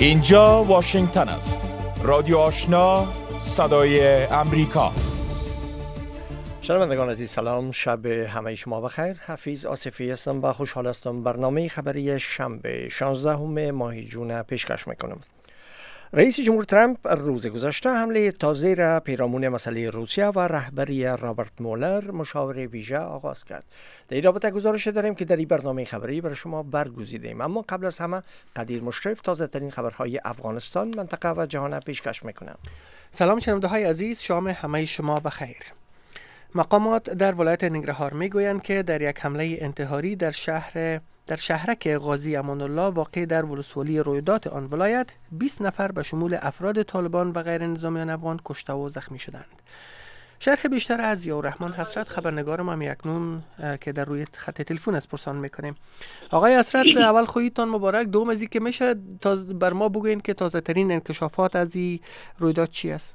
اینجا واشنگتن است. رادیو آشنا، صدای امریکا. شنوندگان عزیز سلام، شب همه شما بخیر. حفیظ آصفی هستم و خوشحال هستم برنامه خبری شنبه 16 ماه جون پیشکش میکنم. رئیس جمهور ترامپ روز گذشته حمله تازه را پیرامون مسئله روسیه و رهبری رابرت مولر مشاور ویژه آغاز کرد. در این رابطه گزارش داریم که در این برنامه خبری برای شما برگزیدیم، اما قبل از همه قدیر مشرف تازه ترین خبرهای افغانستان، منطقه و جهان پیشکش میکنم. سلام شنونده های عزیز، شام همه شما بخیر. مقامات در ولایت ننگرهار میگویند که در یک حمله انتحاری در شهرک غازی امان الله واقع در ولسوالی رویداد آن ولایت 20 نفر به شمول افراد طالبان و غیر نظامیان افغان کشته و زخمی شدند. شرح بیشتر از ضیاءالرحمن حسرت، خبرنگار ما اکنون که در روی خط تلفن است، پرسان میکنیم. آقای حسرت، اول خودتان مبارک. دوم از که میشه بر ما بگوین که تازه ترین انکشافات از این رویداد چی است؟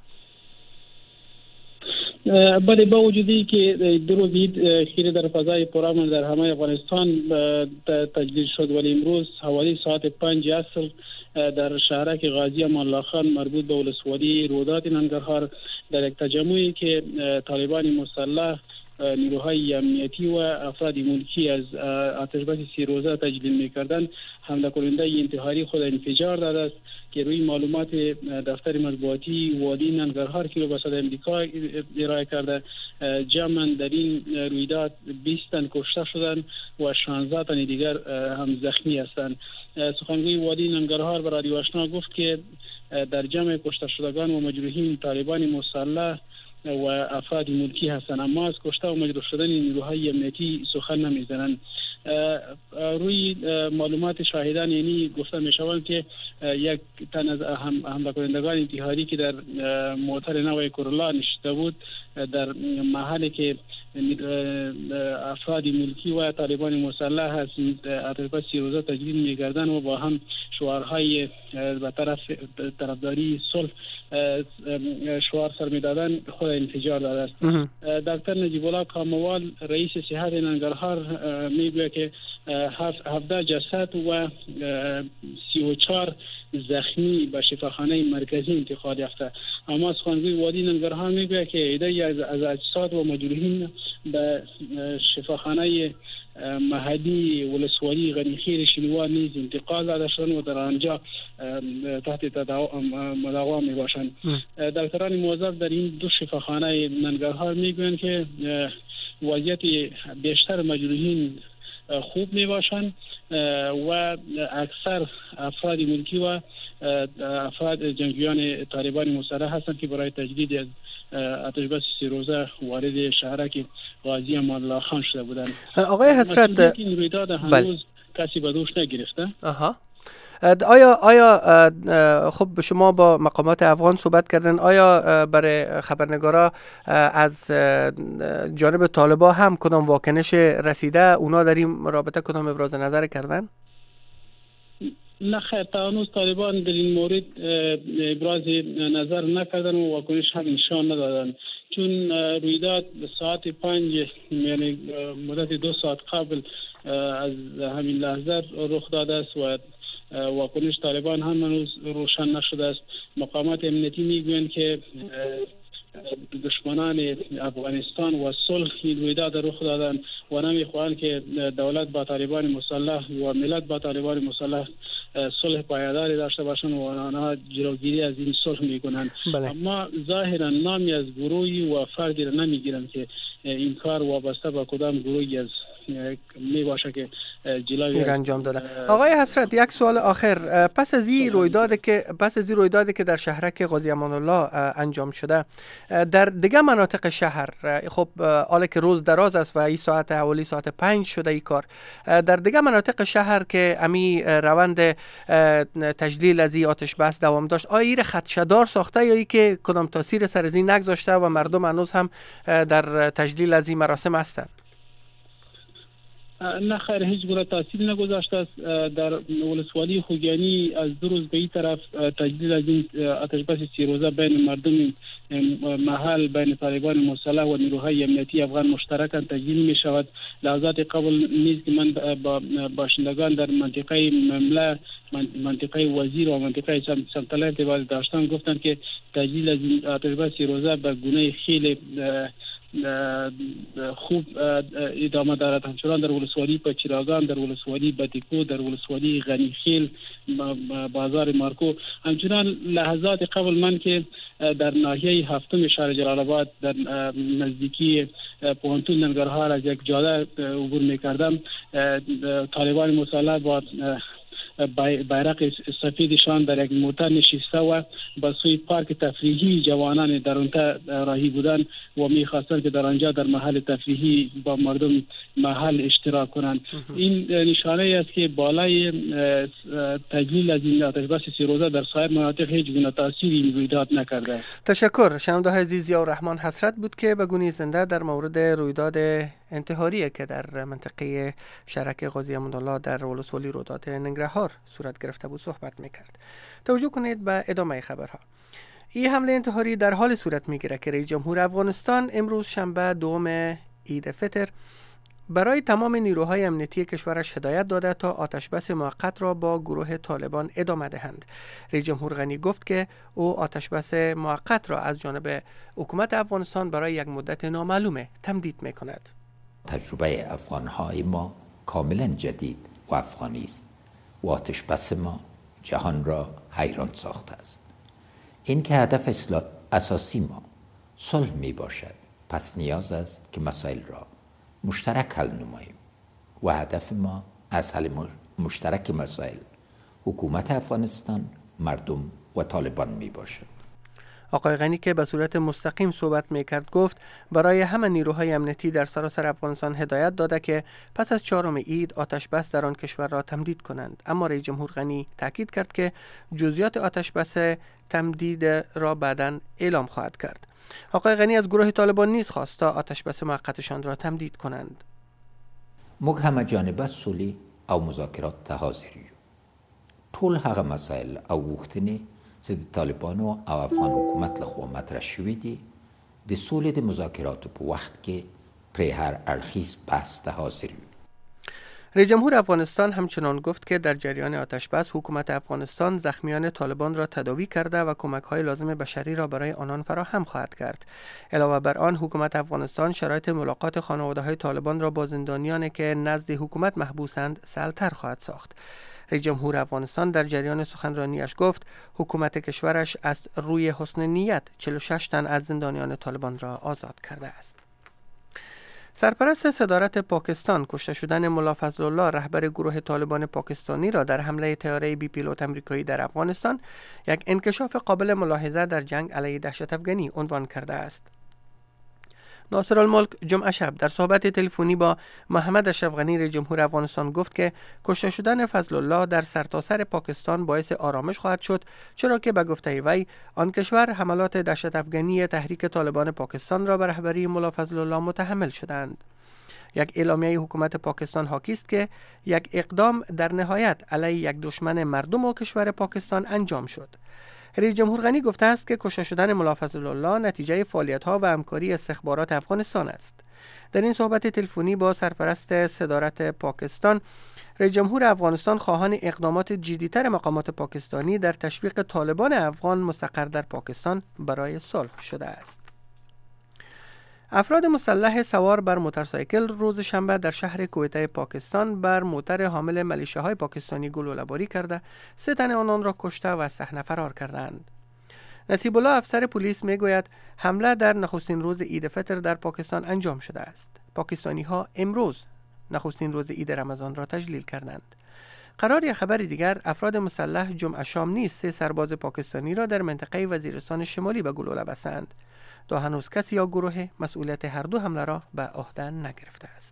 بله، با وجودی که دو روز خیره در فضای پرامن در همه افغانستان تجدید شد، ولی امروز حوالی ساعت 5 عصر در شهرک غازی امان الله خان مربوط به ولسوالی رودات ننگرهار در یک تجمعی که طالبان مسلح، نیروهای امنیتی و افراد ملکی از آتش‌بس 3 روزه تجلیل می‌کردند، حمله کننده انتحاری خود انفجار داده است که روی معلومات دفتر مطبوعاتی وادی ننگرهار که رو به صدای امریکا ارائه کرده، جمعاً در این رویداد 20 تن کشته شدند و 16 تن دیگر هم زخمی هستند. سخنگوی وادی ننگرهار به رادیو آشنا گفت که در جمع کشته شدگان و مجروحین طالبان مسلح و افراد ملکی هستند، اما از کشته و مجروح شدن نیروهای امنیتی سخن نمیزنند. روی معلومات شاهدان یعنی گفته میشوند که یک تن از حمله کنندگان انتحاری که در موتر نو کورولا نشسته بود در محلی که افراد ملکی و طالبان مسلح از آتش‌بس 3 روزه تجدید می‌گردند و با هم شعارهای به طرفداری صلح شعار سر می‌دادند، خود انفجار داده است. دکتر نجیب الله کاموال رئیس صحت ننگرهار میگوید که 17 جسد و 34 زخمی به شفاخانه مرکزی انتقال یافته. اما سخنگوی وادی ننگرهار میگوید که عده‌ای از اجساد و مجروحین به شفاخانه محلی ولسوالی غنیخیل شنوار نیز انتقال داده شدند و در آنجا تحت مداوا می باشند. دکتران موظف در این دو شفاخانه ننگرهار میگویند که وضعیت بیشتر مجروحین خوب می باشند و اکثر افراد ملکی و افراد جنگیان طالبان مسلح هستند که برای تجدید از آتش‌بس 3 روزه وارد شهرک غازی امان الله خان شده بودند. آقای حسرت، این رویداد هنوز کسی به دوش نگرفته. آیا خب شما با مقامات افغان صحبت کردن، آیا برای خبرنگارا از جانب طالبان هم کدام واکنش رسیده؟ اونا در این رابطه کدام ابراز نظر کردن؟ نه خیر، تا هنوز طالبان در این مورد ابراز نظر نکردن و واکنش هم نشان ندادن، چون رویداد ساعت 5 یعنی مدت 2 ساعت قبل از همین لحظه رخ داده است و واکنش طالبان هم هنوز روشن نشده است. مقامات امنیتی میگویند که دشمنان افغانستان و صلح این رویداد رخ دادن و نمیخواهند که دولت با طالبان مسلح و ملت با طالبان مسلح صلح پایداری داشته باشند و آنها جلوگیری از این صلح میکنند. اما ظاهرا نامی از گروهی و فردی را نمیگیرند که این کار وابسته به کدام گروهی از می باشه که جلوی انجام داده. آقای حسرت، یک سوال آخر. پس از این رویدادی که در شهرک غازی امان الله انجام شده، در دیگه مناطق شهر، خب حالا که روز دراز است و این ساعت حوالی ساعت 5 شده این کار، در دیگه مناطق شهر که امی روند تجلیل از این آتش بس دوام داشت، آیا این خدشه‌دار ساخته یا ای که کدام تاثیر سر از این نگذاشته و مردم هنوز هم در تجلیل از این مراسم هستند؟ نه خیر، هیچ گونه تاثیر نگذاشته است. در ولسوالی خوگیانی از دو روز به این طرف تجدید از این آتش بس 3 روزه بین مردم محل، بین طالبان مسلح و نیروهای امنیتی افغان مشترکاً تجدید می شود. لحظات قبل نیز که من با باشندگان در منطقه ممله، منطقه وزیر و منطقه سمتله ارتباط داشتم، گفتند که تجدید از این آتش بس 3 روزه به گونه خیلی خوب ادامه دارد. همچنان در ولسوالی پچراگان، در ولسوالی بدیکو، در ولسوالی غنیخیل، بازار مارکو. همچنان لحظات قبل من که در ناحیه هفتم شهر جلال آباد در نزدیکی پوهنتون ننگرهار از یک جاده عبور می‌کردم، طالبان مسلح با بیرق سفیدشان در یک موتر نشسته و به سوی پارک تفریحی جوانان در آنجا راهی بودند و می‌خواستند که در آنجا در محل تفریحی با مردم محل اشتراک کنند. این نشانه است که بالای تجلیل از این آتش بس 3 روزه در سایر مناطق هیچ گونه تأثیری رویداد نکرده است. تشکر. شنونده‌های عزیز، ضیاءالرحمن حسرت بود که به گونه زنده در مورد رویداد انتحاری که در منطقه شهرک قاضی امان‌الله در ولسوالی روداد ننگرهار صورت گرفته بود صحبت میکرد. توجه کنید به ادامه خبرها. این حمله انتحاری در حال صورت میگیره که رئیس جمهور افغانستان امروز شنبه 2 عید فطر برای تمام نیروهای امنیتی کشورش هدایت داده تا آتشبس موقت را با گروه طالبان ادامه دهند. رئیس جمهور غنی گفت که او آتشبس موقت را از جانب حکومت افغانستان برای یک مدت نامعلومه تمدید میکند. تجربه افغانهای ما کاملا جدید و افغانی است و آتشبس ما جهان را حیران ساخته است. این که هدف اساسی ما صلح می باشد، پس نیاز است که مسائل را مشترک حل نماییم و هدف ما از حل مشترک مسائل حکومت افغانستان، مردم و طالبان می باشد. آقای غنی که به صورت مستقیم صحبت میکرد گفت برای همه نیروهای امنیتی در سراسر افغانستان هدایت داده که پس از 4 عید آتش بس در آن کشور را تمدید کنند. اما رئیس جمهور غنی تاکید کرد که جزئیات آتش بس تمدید را بعداً اعلام خواهد کرد. آقای غنی از گروه طالبان نیز خواست تا آتش بس موقتشان را تمدید کنند. موږ همه جانبه سولې او مذاکرات ته حاضر یو. ټول هغه مسایل او غوښتنې چې د طالبانو او افغان حکومت لخوا مطرح شوي دي د سولې د مذاکراتو په وخت کې پرې هر اړخیز بحث ته حاضر یو. رئیس جمهور افغانستان همچنان گفت که در جریان آتش بس حکومت افغانستان زخمیان طالبان را تداوی کرده و کمک‌های لازم بشری را برای آنان فراهم خواهد کرد. علاوه بر آن حکومت افغانستان شرایط ملاقات خانواده‌های طالبان را با زندانیانی که نزد حکومت محبوسند سهل‌تر خواهد ساخت. رئیس جمهور افغانستان در جریان سخنرانیش گفت حکومت کشورش از روی حسن نیت 46 تن از زندانیان طالبان را آزاد کرده است. سرپرست صدارت پاکستان کشته شدن ملا فضل الله رهبر گروه طالبان پاکستانی را در حمله طیاره بی پیلوت آمریکایی در افغانستان یک انکشاف قابل ملاحظه در جنگ علیه دهشت افغانی عنوان کرده است. ناصرالملک جمعه شب در صحبت تلفنی با محمد اشرف غنی رئیس جمهور افغانستان گفت که کشته شدن فضل الله در سرتاسر پاکستان باعث آرامش خواهد شد، چرا که به گفته وی آن کشور حملات دهشت افغانی تحریک طالبان پاکستان را به رهبری ملا فضل الله متحمل شدند. یک اعلامیه حکومت پاکستان حاکی است که یک اقدام در نهایت علیه یک دشمن مردم و کشور پاکستان انجام شد. رئیس جمهور غنی گفته است که کشته شدن ملا فضل الله نتیجه فعالیت‌ها و همکاری استخبارات افغانستان است. در این صحبت تلفنی با سرپرست صدارت پاکستان، رئیس جمهور افغانستان خواهان اقدامات جدی‌تر مقامات پاکستانی در تشویق طالبان افغان مستقر در پاکستان برای صلح شده است. افراد مسلح سوار بر موتورسایکل روز شنبه در شهر کوئته پاکستان بر موتر حامل ملیشه‌های پاکستانی گلوله‌باری کرده 3 تن آنان را کشته و از صحنه فرار کردند. نصیب الله افسر پلیس میگوید حمله در نخستین روز عید فطر در پاکستان انجام شده است. پاکستانی‌ها امروز نخستین روز عید رمضان را تجلیل کردند. قرار یک خبر دیگر، افراد مسلح جمعه شام نیز 3 سرباز پاکستانی را در منطقه وزیرستان شمالی به گلوله بستند. تا هنوز کسی یا گروه مسئولیت هر دو حمله را به عهده نگرفته است.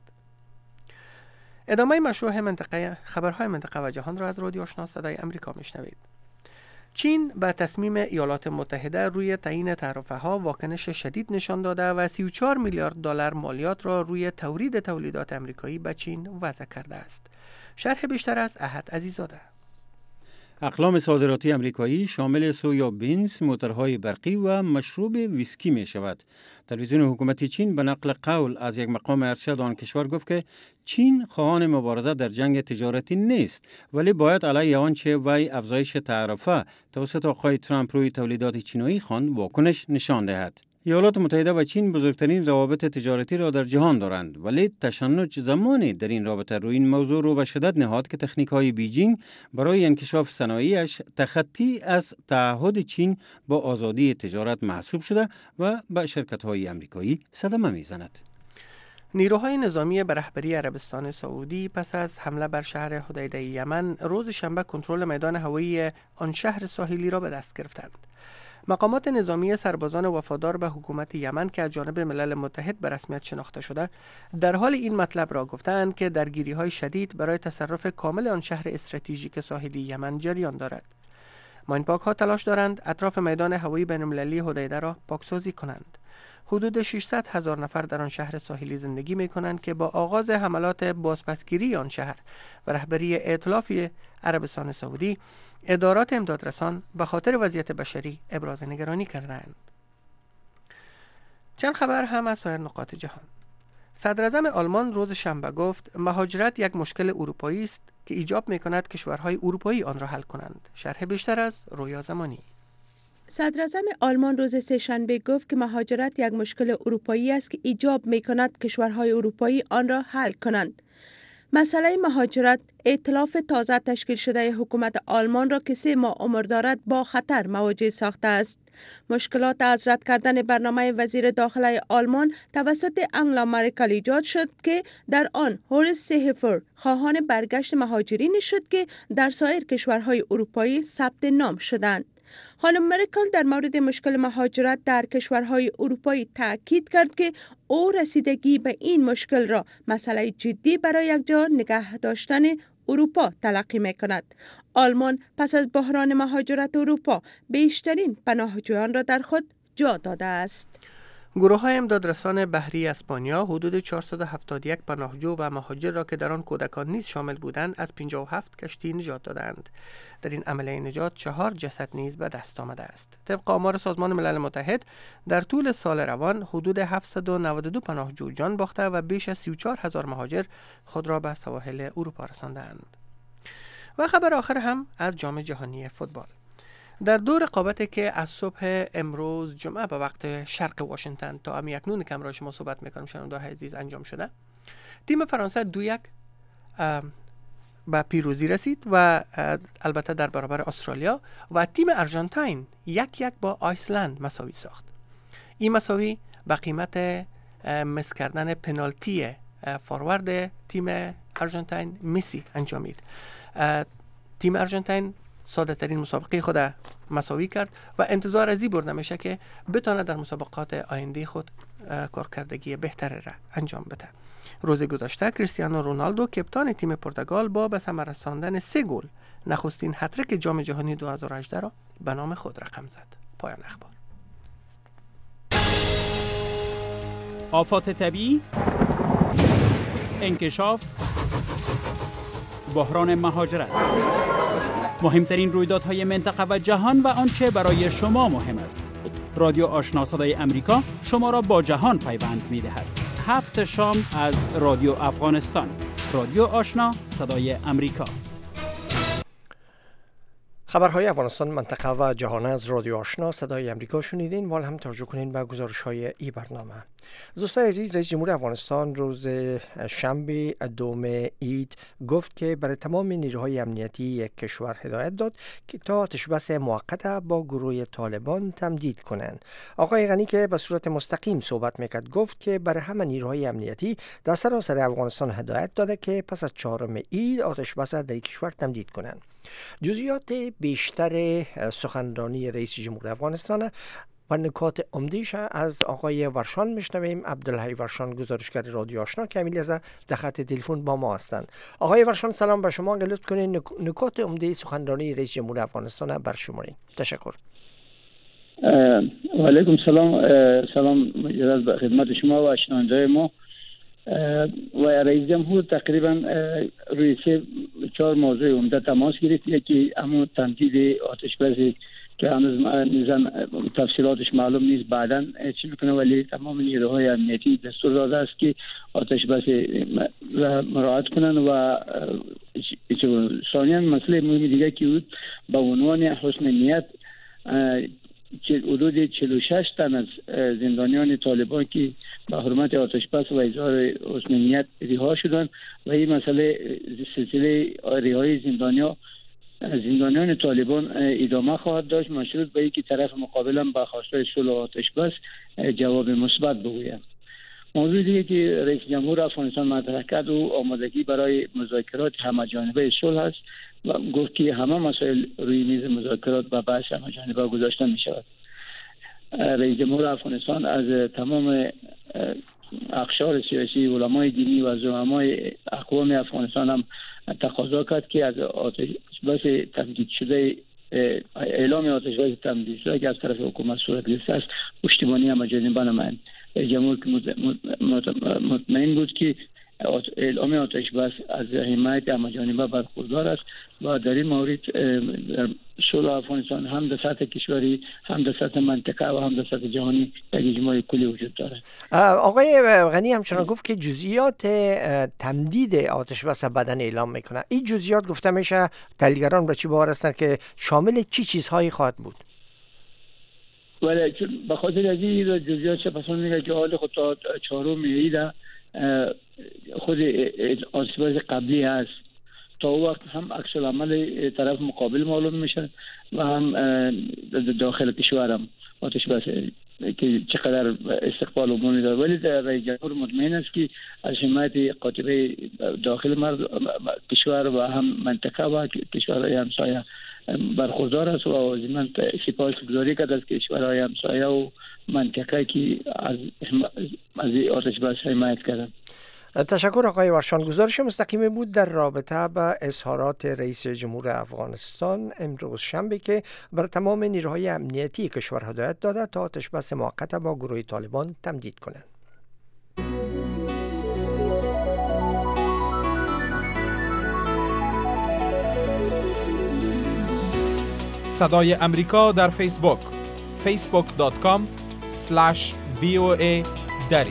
ادامه مشروع خبرهای منطقه و جهان را از رادیو آشنا صدای امریکا میشنوید. چین به تصمیم ایالات متحده روی تعیین تعرفه ها واکنش شدید نشان داده و 34 میلیارد دلار مالیات را روی تورید تولیدات آمریکایی به چین وضع کرده است. شرح بیشتر از احد عزیزاده. اقلام صادراتی امریکایی شامل سویا بینز، موتورهای برقی و مشروب ویسکی می شود. تلویزیون حکومت چین به نقل قول از یک مقام ارشد آن کشور گفت که چین خواهان مبارزه در جنگ تجارتی نیست، ولی باید علیه آنچه وی افزایش تعرفه توسط آقای ترامپ روی تولیدات چینایی خواند واکنش نشان دهد. ایالات متحده و چین بزرگترین روابط تجارتی را در جهان دارند، ولی تشنج زمانی در این رابطه روی این موضوع رو به شدت نهاد که تکنیک‌های بیجینگ برای انکشاف صنایعش تخطی از تعهد چین با آزادی تجارت محسوب شده و به شرکت‌های آمریکایی صدمه می‌زند. نیروهای نظامی به رهبری عربستان سعودی پس از حمله بر شهر حدیده یمن روز شنبه کنترل میدان هوایی آن شهر ساحلی را به دست گرفتند. مقامات نظامی سربازان وفادار به حکومت یمن که از جانب ملل متحد به رسمیت شناخته شده در حال این مطلب را گفتند که درگیری‌های شدید برای تصرف کامل آن شهر استراتژیک ساحلی یمن جریان دارد. ماینپاک‌ها تلاش دارند اطراف میدان هوایی بین‌المللی حدیده را پاکسازی کنند. حدود 600,000 نفر در آن شهر ساحلی زندگی می‌کنند که با آغاز حملات بازپسگیری آن شهر و رهبری ائتلاف عربستان سعودی، ادارات امدادرسان به خاطر وضعیت بشری ابراز نگرانی کردند. چند خبر هم از سایر نقاط جهان. صدراعظم آلمان روز شنبه گفت مهاجرت یک مشکل اروپایی است که ایجاب می‌کند کشورهای اروپایی آن را حل کنند. شرح بیشتر از رویا زمانی. صدراعظم آلمان روز سه‌شنبه گفت که مهاجرت یک مشکل اروپایی است که ایجاب می‌کند کشورهای اروپایی آن را حل کنند. مسئله مهاجرت ائتلاف تازه تشکیل شده حکومت آلمان را که 3 ماه عمر دارد با خطر مواجه ساخته است. مشکلات از رد کردن برنامه وزیر داخله آلمان توسط انگلا مرکل ایجاد شد که در آن هورست سهفر خواهان برگشت مهاجرینی شد که در سایر کشورهای اروپایی ثبت نام شدند. خانم مرکل در مورد مشکل مهاجرت در کشورهای اروپایی تاکید کرد که او رسیدگی به این مشکل را مسئله جدی برای یکجا نگه داشتن اروپا تلقی می کند. آلمان پس از بحران مهاجرت اروپا بیشترین پناهجویان را در خود جا داده است. گروه‌های امدادرسان بحری اسپانیا حدود 471 پناهجو و مهاجر را که در آن کودکان نیز شامل بودند از 57 کشتی نجات دادند. در این عملیه نجات 4 جسد نیز به دست آمده است. طبق آمار سازمان ملل متحد در طول سال روان حدود 792 پناهجو جان باخته و بیش از 34,000 مهاجر خود را به سواحل اروپا رساندند. و خبر آخر هم از جام جهانی فوتبال. در دو رقابتی که از صبح امروز جمعه به وقت شرق واشنگتن تا اکنون که امروز شما صحبت میکنم شنونده‌های عزیز انجام شده، تیم فرانسه 2-1 به پیروزی رسید و البته در برابر استرالیا، و تیم آرژانتین 1-1 با آیسلند مساوی ساخت. این مساوی به قیمت مس کردن پنالتی فوروارد تیم آرژانتین مسی انجامید. تیم آرژانتین ساده ترین مسابقه خود مساوی کرد و انتظار از این برده میشه که بتونه در مسابقات آینده خود کارکردگی بهتری را انجام بده. روز گذشته کریستیانو رونالدو کپتان تیم پرتغال با به ثمر رساندن 3 گل نخستین هتریک جام جهانی 2018 را به نام خود رقم زد. پایان اخبار. آفات طبیعی، انکشاف، بحران مهاجرت، مهمترین رویدادهای منطقه و جهان و آنچه برای شما مهم است. رادیو آشنا صدای امریکا شما را با جهان پیوند می‌دهد. 7 شام از رادیو افغانستان. رادیو آشنا صدای امریکا. خبرهای افغانستان، منطقه و جهان از رادیو آشنا صدای امریکا شنیدین. وال هم توجه کنین به گزارش‌های این برنامه. دوستان عزیز، رئیس جمهور افغانستان روز شنبه دوم عید گفت که برای تمام نیروهای امنیتی یک کشور هدایت داد که تا آتش بس موقت با گروه طالبان تمدید کنند. آقای غنی که به صورت مستقیم صحبت میکرد گفت که برای همه نیروهای امنیتی در سراسر افغانستان هدایت داده که پس از 4 عید آتش بس در کشور تمدید کنند. جزئیات بیشتر سخنرانی رئیس جمهور افغانستان و نکات عمده‌اش از آقای ورشان میشنویم. عبدالحی ورشان، گزارشگر رادیو آشنا که امیل در خط تلفن با ما هستند. آقای ورشان سلام به شما، لطف کنید نکات عمده سخنرانی رئیس جمهور افغانستان برشمارید. تشکر. و علیکم سلام مجدد به خدمت شما و شنونده‌های ما. و رئیس جمهور تقریبا روی 4 موضوع عمده تماس گرفت. یکی همون تمدید آتشبسی که هنوز تفصیلاتش معلوم نیست بعداً چی میکنه، ولی تمام نیروهای امنیتی دستور داده است که آتشبس مراعات کنن. و ثانیاً مسئله مهم دیگه که بود به عنوان حسن نیت حدود 46 تن از زندانیان طالبان که به حرمت آتشبس و اظهار حسن نیت رها شدند و این مسئله سلسله رهایی زندانیان طالبان ادامه خواهد داشت، مشروط به اینکه طرف مقابل هم به خواستای صلح و آتشبس جواب مثبت بگوید. موضوع دیگه که رئیس جمهور افغانستان مطرح کرد و آمادگی برای مذاکرات همه‌جانبه صلح است و گفت که همه مسائل روی میز مذاکرات و بحث همه‌جانبه گذاشته می شود. رئیس جمهور افغانستان از تمام اقشار سیاسی، علمای دینی و زعمای اقوام افغانستان هم تقاضا کرد که از آتشبس تمدید شده اعلام آتشبس تمدید شده که از طرف حکومت صورت گرفته است پشتیبانی همه‌جانبه نمایند. جمهور مطمئن بود که اعلام آتشبس از حمایت همه‌جانبه برخوردار است و در این مورد صلح افغانستان هم در سطح کشوری، هم در سطح منطقه و هم در سطح جهانی یک اجماع کلی وجود دارد. آقای غنی همچنان گفت که جزئیات تمدید آتشبس بعداً اعلام میکنه. این جزئیات گفته میشه تحلیلگران به چی باور هستند که شامل چی چیزهایی خواهد بود؟ ولی به خاطر از این جزئیات چه پسند میگه که حال خود تا 4 می خود آتشبس قبلی هست، تا وقت هم عکس العمل طرف مقابل معلوم میشه و هم داخل کشور هم آتشبس که چقدر استقبال عمومی داره. ولی رئیس جمهور مطمئن است که از حمایت قاطبه داخل کشور و هم منطقه و کشورهای همسایه برخوردار است و من سپاسگزاری کرد از کشورهای همسایه و منطقه که از آتشبس حمایت کردند. تشکر آقای ورشان. گزارش مستقیمی بود در رابطه با اظهارات رئیس جمهور افغانستان امروز شنبه که بر تمام نیروهای امنیتی کشور هدایت داده تا آتشبس موقت با گروه طالبان تمدید کنند. صدای امریکا در فیسبوک facebook.com/VOA دری.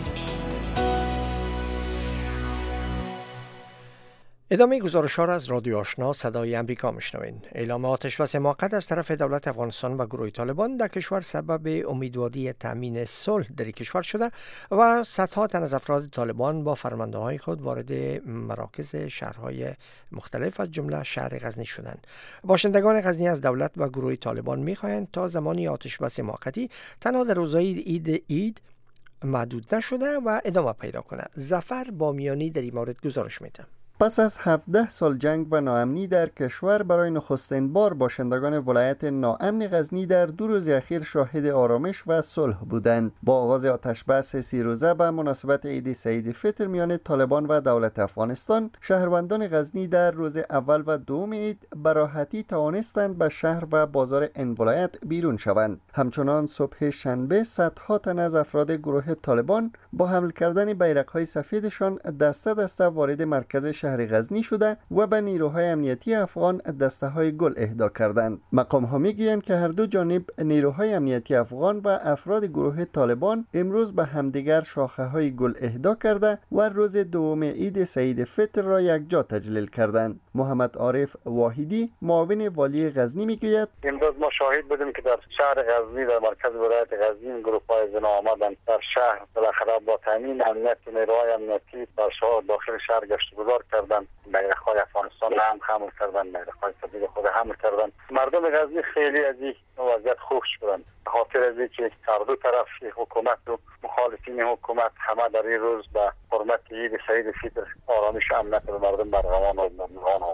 ادامه گزارش ها را از رادیو آشنا صدای امریکا میشنوین. اعلام آتشبس موقت از طرف دولت افغانستان و گروه طالبان در کشور سبب امیدواری تامین صلح در کشور شده و صدها تن از افراد طالبان با فرمانده های خود وارد مراکز شهرهای مختلف از جمله شهر غزنی شدند. باشندگان غزنی از دولت و گروه طالبان میخواهند تا زمانی آتشبس موقتی تنها در روزهای عید محدود نشده و ادامه پیدا کنه. ظفر بامیانی در این مورد گزارش میده. پس از 17 سال جنگ و ناامنی در کشور برای نخستین بار باشندگان ولایت ناامن غزنی در 2 روز اخیر شاهد آرامش و صلح بودند. با آغاز آتشبس 30 روزه به مناسبت عید سعید فطر میان طالبان و دولت افغانستان، شهروندان غزنی در روز اول و دوم عید به راحتی توانستند به شهر و بازار این ولایت بیرون شوند. همچنان صبح شنبه صدها تن از افراد گروه طالبان با حمل کردن بیرق‌های سفیدشان دسته دسته وارد مرکز شهر غزنی شده و به نیروهای امنیتی افغان دسته‌های گل اهدا کردند. مقام‌ها می‌گویند که هر دو جانب نیروهای امنیتی افغان و افراد گروه طالبان امروز به همدیگر شاخه‌های گل اهدا کرده و روز دوم عید سعید فطر را یکجا تجلیل کردند. محمد عارف واحدی معاون والی غزنی می‌گوید امروز ما شاهد بودیم که در شهر غزنی در مرکز ولایت غزنی گروه‌های زنا آمدند در شهر بالاخره با تامین امنیت نیروهای امنیتی در شهر داخل شهر گشت گذار کردند. بیرق‌های افغانستان هم حمل کردند، بیرق‌های سفید خود حمل کردند. مردم غزنی خیلی از این وضعیت خوش شدند. به خاطر از اینکه هر دو طرف حکومت و مخالفین حکومت همه در این روز به حرمت عید سعید فطر آرامش و امنیت به مردم برقرار آوردند.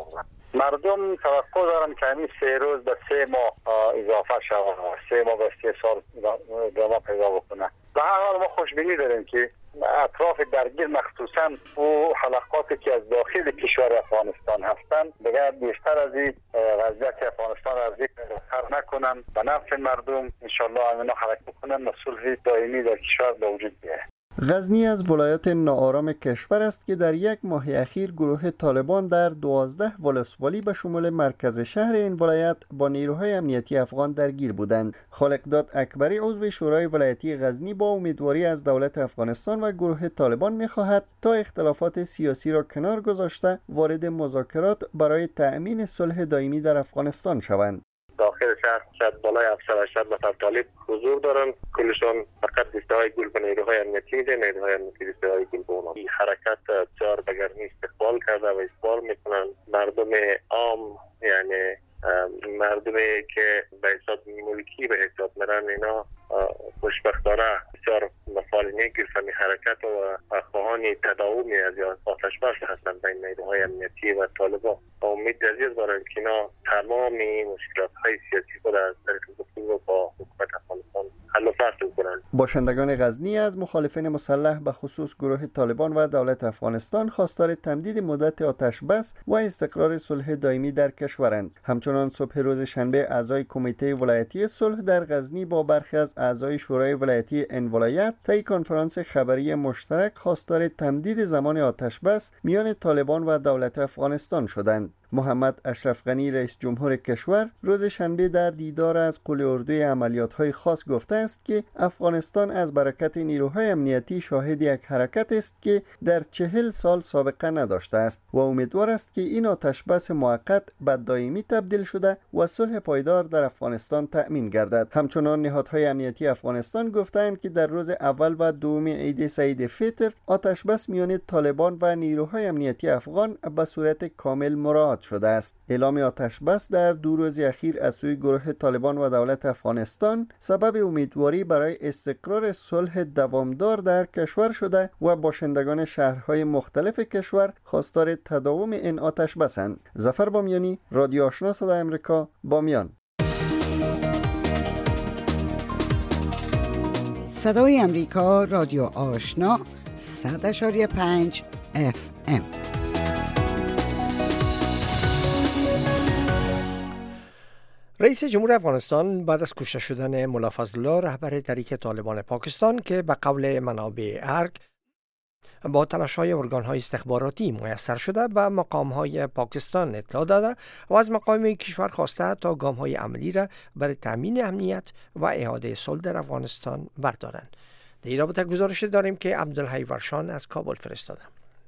مردم توقع دارن که همین 3 روز به 3 ماه اضافه شود، 3 ماه به 3 سال ادامه پیدا بکنه. به هر حال ما خوشبینی داریم که اطراف درگیر مخصوصا او حلقاتی که از داخل کشور افغانستان هستند دیگر بیشتر از این وضعیت افغانستان از این خطر نکنن، به نفع مردم انشالله همینا حرکت بکنن و صلح دائمی در کشور به وجود بیاید. غزنی از ولایات ناآرام کشور است که در یک ماه اخیر گروه طالبان در 12 ولسوالی به شمول مرکز شهر این ولایت با نیروهای امنیتی افغان درگیر بودند. خالقداد اکبری عضو شورای ولایتی غزنی با امیدواری از دولت افغانستان و گروه طالبان می‌خواهد تا اختلافات سیاسی را کنار گذاشته وارد مذاکرات برای تأمین صلح دائمی در افغانستان شوند. داخل شهر شاید بالای 780 نفر طالب حضور دارن، کلشون فقط دسته‌های گل به نیروهای امنیتی میده، نیروهای امنیتی دسته‌های گل به اونها. این حرکت بسیار به گرمی استقبال کرده و استقبال میکنن. مردم عام یعنی مردمی که به حساب ملکی به حساب میرن اینا خوشبختانه بسیار مفعول میگیرن این حرکت و خواهان تداومی از آتش بس هستند بین نیروهای امنیتی و طالبان. امید عزیز دارم که اینا تمام مشکلات های سیاسی خود از طریق گفتگو با حکومت افغانستان حل و فصل کنند. باشندگان غزنی از مخالفین مسلح به خصوص گروه طالبان و دولت افغانستان خواستار تمدید مدت آتش بس و استقرار صلح دائمی در کشورند. همچنان صبح روز شنبه اعضای کمیته ولایتی صلح در غزنی با برخی از اعضای شورای ولایتی این ولایت طی کنفرانس خبری مشترک خواستار تمدید زمان آتش بس میان طالبان و دولت افغانستان شدند. محمد اشرف غنی رئیس جمهور کشور روز شنبه در دیدار از قول اردوی عملیات‌های خاص گفته است که افغانستان از برکت نیروهای امنیتی شاهد یک حرکت است که در 40 سال سابقه نداشته است و امیدوار است که این آتش بس موقت به دائمی تبدیل شده و صلح پایدار در افغانستان تأمین گردد. همچنان نهادهای امنیتی افغانستان گفتند که در روز اول و دوم عید سعید فطر آتش بس میان طالبان و نیروهای امنیتی افغان به صورت کامل مراعات شده است. اعلام آتش بس در 2 روز اخیر از سوی گروه طالبان و دولت افغانستان سبب امیدواری برای استقرار صلح دوامدار در کشور شده و باشندگان شهرهای مختلف کشور خواستار تداوم این آتش بسند. ظفر بامیانی، رادیو آشنا صدای آمریکا، بامیان. صدای آمریکا، رادیو آشنا 100.5 FM. رئیس جمهور افغانستان بعد از کشته شدن ملا فضل الله رهبر تحریک طالبان پاکستان که به قول منابع ارگ با تلاش‌های ارگان‌های استخباراتی میسر شده به مقام‌های پاکستان اطلاع داده و از مقام کشور خواسته تا گام‌های عملی را برای تامین امنیت و اعاده صلح در افغانستان بردارند. در این رابطه گزارش داریم که عبدالحی ورشان از کابل فرستاده.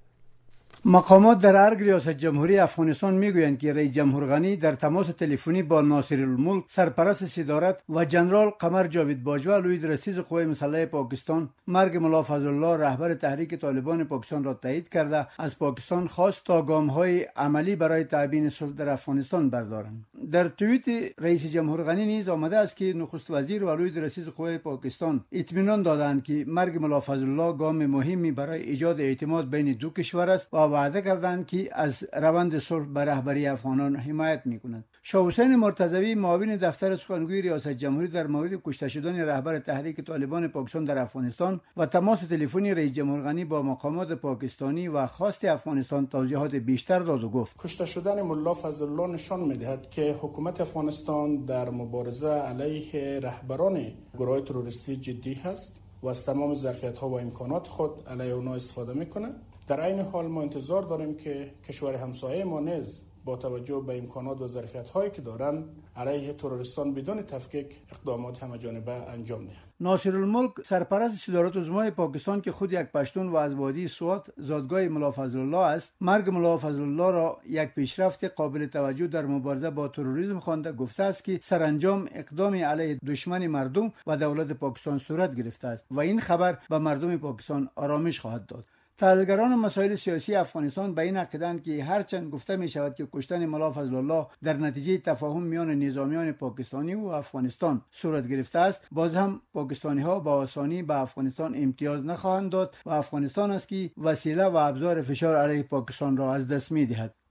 مقامات در ارگ ریاست جمهوری افغانستان میگویند که رئیس جمهور غنی در تماس تلفنی با ناصر الملک سرپرست صدارت و جنرال قمر جاوید باجوا لوی رئیس قوای مسلح پاکستان مرگ ملا فضل الله رهبر تحریک طالبان پاکستان را تایید کرده از پاکستان خواست تا گام‌های عملی برای تأمین صلح در افغانستان بردارند. در توییت رئیس جمهور غنی نیز آمده است که نخست وزیر و لوی رئیس قوای پاکستان اطمینان دادند که مرگ ملا فضل الله گام مهمی برای ایجاد اعتماد بین دو کشور است و وعده کردند که از روند صلح به رهبری افغانان حمایت می‌کنند. شاه حسین مرتضوی معاون دفتر سخنگوی ریاست جمهوری در مورد کشته شدن رهبر تحریک طالبان پاکستان در افغانستان و تماس تلفنی رئیس جمهور غنی با مقامات پاکستانی و خواست افغانستان توضیحات بیشتر داد و گفت کشته شدن ملا فضل الله نشان می‌دهد که حکومت افغانستان در مبارزه علیه رهبران گروه تروریستی جدی است و از تمام ظرفیت‌ها و امکانات خود علیه آنها استفاده می‌کند. در عین حال ما انتظار داریم که کشور همسایه ما نیز با توجه به امکانات و ظرفیت‌هایی که دارند علیه تروریستان بدون تفکیک اقدامات همه‌جانبه انجام دهند. ناصر الملک سرپرست صدارت عظمای پاکستان که خود یک پشتون و از وادی سوات زادگاه ملا فضل الله است مرگ ملا فضل الله را یک پیشرفت قابل توجه در مبارزه با تروریسم خوانده گفته است که سرانجام اقدام علیه دشمن مردم و دولت پاکستان صورت گرفته است و این خبر به مردم پاکستان آرامش خواهد داد. تحلیلگران مسائل سیاسی افغانستان به این عقیدند که هرچند گفته می شود که کشتن ملا فضل الله در نتیجه تفاهم میان نظامیان پاکستانی و افغانستان صورت گرفته است، باز هم پاکستانی ها با آسانی به افغانستان امتیاز نخواهند داد و افغانستان است که وسیله و ابزار فشار علیه پاکستان را از دست می دهد.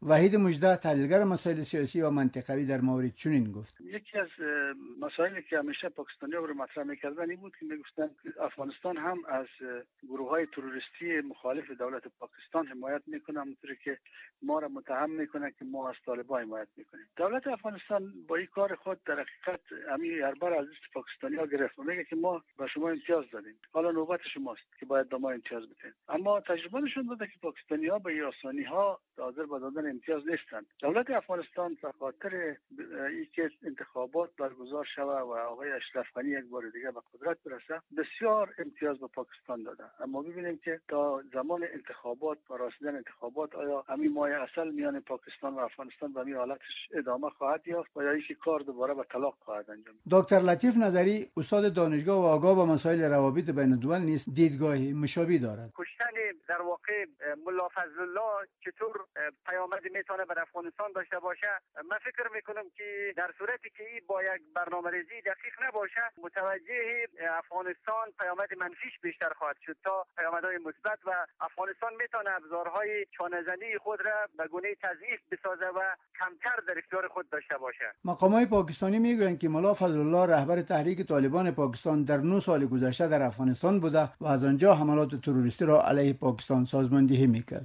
وحید مجده تحلیلگر مسائل سیاسی و منطقوی در مورد چنین گفت: یکی از مسائلی که همیشه پاکستانی‌ها رو مطرح می‌کردن این بود که میگفتن افغانستان هم از گروه‌های تروریستی مخالف دولت پاکستان حمایت میکنه، همونطوری که ما را متهم میکنه که ما از طالبان حمایت میکنیم. دولت افغانستان با این کار خود در حقیقت همین هربار از پاکستانی‌ها گرفت و میگه که ما به شما امتیاز دادیم، حالا نوبت شماست که باید به ما امتیاز بدید. اما تجربه نشون داده که پاکستانی‌ها به این آسانی‌ها حاضر به دادن امتیاز نیستند. دولت افغانستان به خاطر اینکه انتخابات برگزار شود و آقای اشرف غنی یک بار دیگه به قدرت برسه، بسیار امتیاز به پاکستان داده. اما ببینیم که تا زمان انتخابات و رسیدن انتخابات آیا همین مایه اصل میان پاکستان و افغانستان به همین حالتش ادامه خواهد یافت و یا اینکه کار دوباره به طلاق خواهد انجام. دکتر لطیف نظری استاد دانشگاه و آگاه به مسائل روابط بین الدول نیز دیدگاهی مشابه دارد. کشتن در واقع ملا فضل الله چطور پیامدی میتونه بر افغانستان داشته باشه؟ من فکر میکنم که در صورتی که این با یک برنامه‌ریزی دقیق نباشه، متوجه افغانستان پیامد منفیش بیشتر خواهد شد تا پیامدهای مثبت و افغانستان میتونه ابزارهای چانه‌زنی خود را به گونه تضعیف بسازه و کمتر در اختیار خود داشته باشه. مقامات پاکستانی میگویند که ملا فضل الله رهبر تحریک طالبان پاکستان در 9 سال گذشته در افغانستان بوده و از آنجا حملات تروریستی را علیه پاکستان سازماندهی میکرد.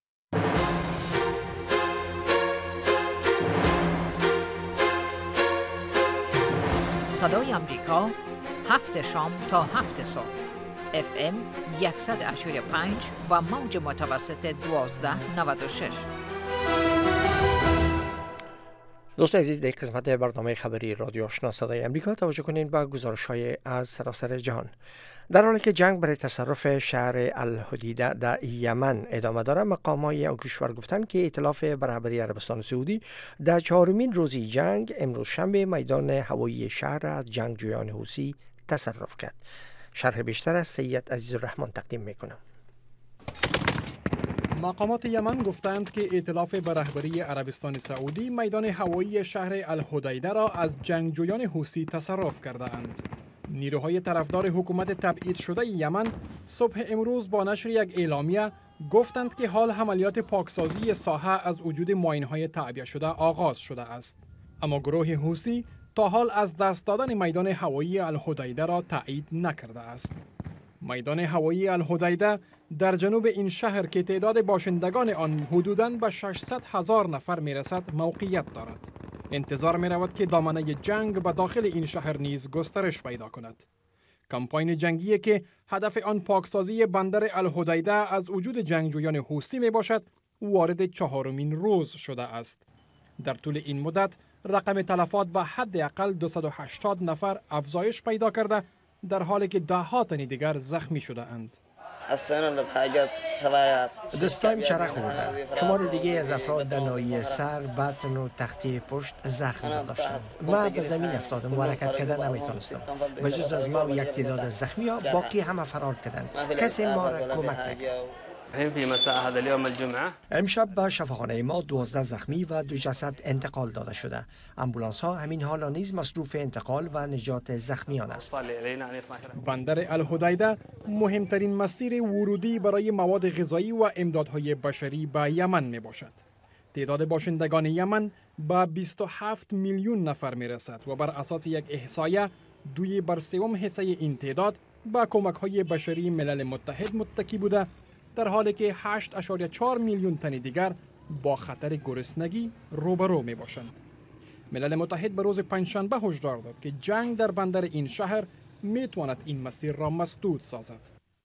صدای امریکا 7 شام تا 7 صبح FM 100.5 و موج متوسط 1296. دوستان عزیز، در قسمت برنامه خبری رادیو آشنا صدای امریکا توجه کنین به گزارش‌های از سراسر جهان. در حالی که جنگ برای تصرف شهر الحدیده در یمن ادامه دارد، مقام‌های آن کشور گفتند که ائتلاف برابری عربستان سعودی در 4مین روزی جنگ امروز شنبه میدان هوایی شهر از جنگجویان حوثی تصرف کرد. شرح بیشتر از سید عزیزالرحمن تقدیم میکنم. مقامات یمن گفتند که ائتلاف به رهبری عربستان سعودی میدان هوایی شهر الحدیده را از جنگجویان حوثی تصرف کرده‌اند. نیروهای طرفدار حکومت تبعید شده یمن صبح امروز با نشر یک اعلامیه گفتند که حال عملیات پاکسازی ساحه از وجود ماین‌های تعبیه شده آغاز شده است. اما گروه حوثی تا حال از دست دادن میدان هوایی الحدیده را تایید نکرده است. میدان هوایی الحدیده در جنوب این شهر که تعداد باشندگان آن حدوداً به 600,000 نفر میرسد موقعیت دارد. انتظار می رود که دامنه جنگ به داخل این شهر نیز گسترش پیدا کند. کمپاین جنگی که هدف آن پاکسازی بندر الحدیده از وجود جنگجویان حوثی می باشد وارد 4مین روز شده است. در طول این مدت رقم تلفات به حداقل 280 نفر افزایش پیدا کرده، در حالی که ده‌ها تن دیگر زخمی شده اند. دستایم چرخ خورده. شمار دیگه از افراد در ناحیه سر، بطن و تختی پشت زخم داشتند. من به زمین افتادم و حرکت کردن نمیتونستم. به جز از ما و یک تعداد از زخمی ها باقی همه فرار کردند. کسی ما را کمک نکرد. امشب به شفاخانه ما 12 زخمی و 2 جسد انتقال داده شده. امبولانس ها همین حالا نیز مصروف انتقال و نجات زخمیان است. بندر الحدیده مهمترین مسیر ورودی برای مواد غذایی و امدادهای بشری به یمن می باشد. تعداد باشندگان یمن به 27 میلیون نفر می رسد و بر اساس یک احصایه 2/3 حصه این تعداد به کمک‌های بشری ملل متحد متکی بوده، در حالی که 8.4 میلیون تن دیگر با خطر گرسنگی روبرو می باشند. ملل متحد به روز پنجشنبه هشدار داد که جنگ در بندر این شهر می تواند این مسیر را مسدود سازد.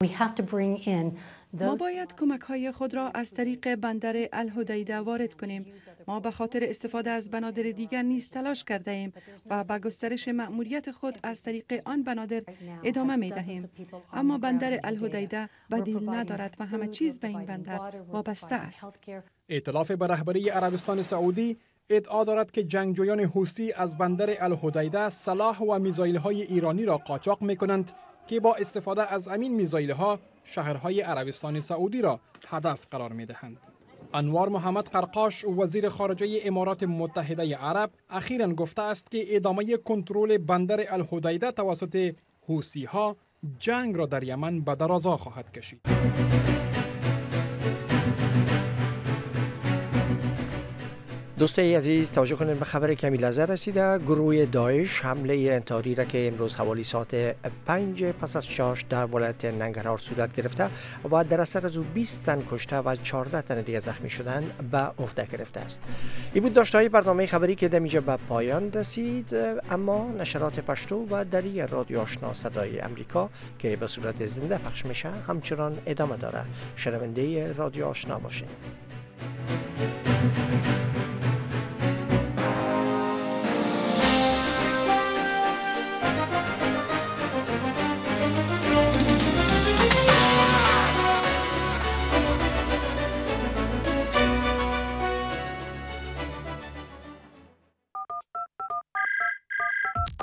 ما باید کمک‌های خود را از طریق بندر الحدیده وارد کنیم. ما به خاطر استفاده از بنادر دیگر نیز تلاش کرده ایم و به گسترش مأموریت خود از طریق آن بنادر ادامه می دهیم. اما بندر الحدیده بدیل ندارد و همه چیز به این بندر وابسته است. ائتلاف به رهبری عربستان سعودی ادعا دارد که جنگجویان حوثی از بندر الحدیده سلاح و میزایل‌های ایرانی را قاچاق می‌کنند که با استفاده از همین میزایل‌ها شهرهای عربستان سعودی را هدف قرار می‌دهند. انوار محمد قرقاش وزیر خارجه امارات متحده عرب اخیراً گفته است که ادامه کنترل بندر الحدیده توسط حوثی‌ها جنگ را در یمن به درازا خواهد کشید. دوستای عزیز توجه کنید به خبر کمی لحظه رسیده. گروه داعش حمله انتحاری را که امروز حوالی ساعت 5 پس از شاش در ولایت ننگرهار صورت گرفته و در اثر از او 20 تن کشته و 14 تن دیگر زخمی شدن به عهده گرفته است. این بود داشته‌های برنامه خبری که دمیجه به پایان رسید، اما نشرات پشتو و دری رادیو آشنا صدای امریکا که به صورت زنده پخش میشه همچنان ادامه داره. شنونده رادیو آشنا باشین.